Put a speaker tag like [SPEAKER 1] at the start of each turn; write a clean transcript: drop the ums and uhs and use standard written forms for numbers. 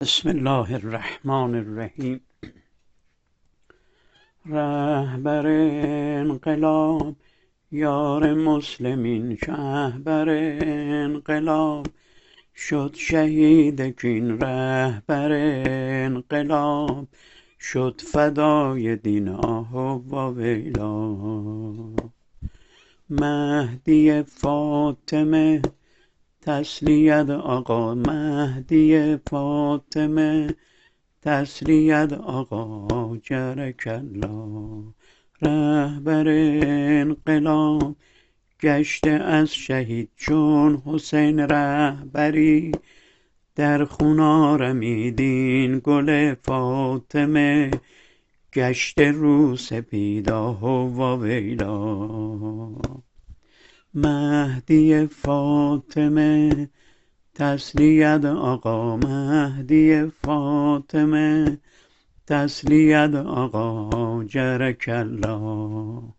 [SPEAKER 1] بسم الله الرحمن الرحیم. رهبر انقلاب یار مسلمین، شهبر انقلاب شد شهید کین. رهبر انقلاب شد فدای دین. آه و ویلا. مهدی فاطمه تسلیت آقا، مهدی فاطمه تسلیت آقا، جرک الله. رهبر انقلاب گشته از شهید چون حسین رهبری، در خون آرمیدین گل فاطمه، گشته رو سپید. آه و ویلا. مهدی فاطمه تسلیت آقا، مهدی فاطمه تسلیت آقا، جرک الله.